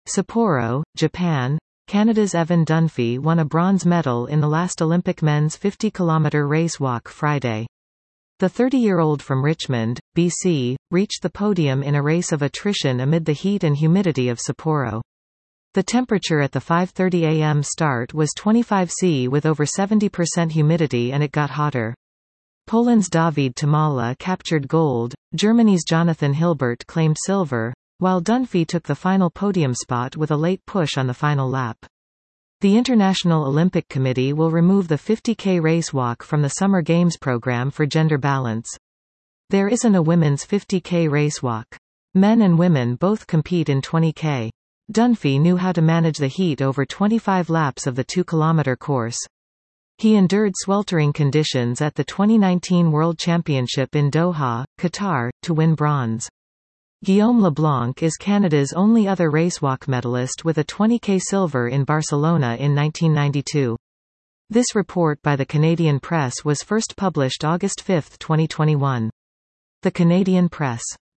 Sapporo, Japan. Canada's Evan Dunphy won a bronze medal in the last Olympic men's 50-kilometre race walk Friday. The 30-year-old from Richmond, BC, reached the podium in a race of attrition amid the heat and humidity of Sapporo. The temperature at the 5:30 a.m. start was 25 C with over 70% humidity, and it got hotter. Poland's Dawid Tamala captured gold, Germany's Jonathan Hilbert claimed silver, while Dunphy took the final podium spot with a late push on the final lap. The International Olympic Committee will remove the 50K race walk from the Summer Games program for gender balance. There isn't a women's 50K race walk. Men and women both compete in 20K. Dunphy knew how to manage the heat over 25 laps of the 2-kilometre course. He endured sweltering conditions at the 2019 World Championship in Doha, Qatar, to win bronze. Guillaume Leblanc is Canada's only other racewalk medalist with a 20K silver in Barcelona in 1992. This report by the Canadian Press was first published August 5, 2021. The Canadian Press.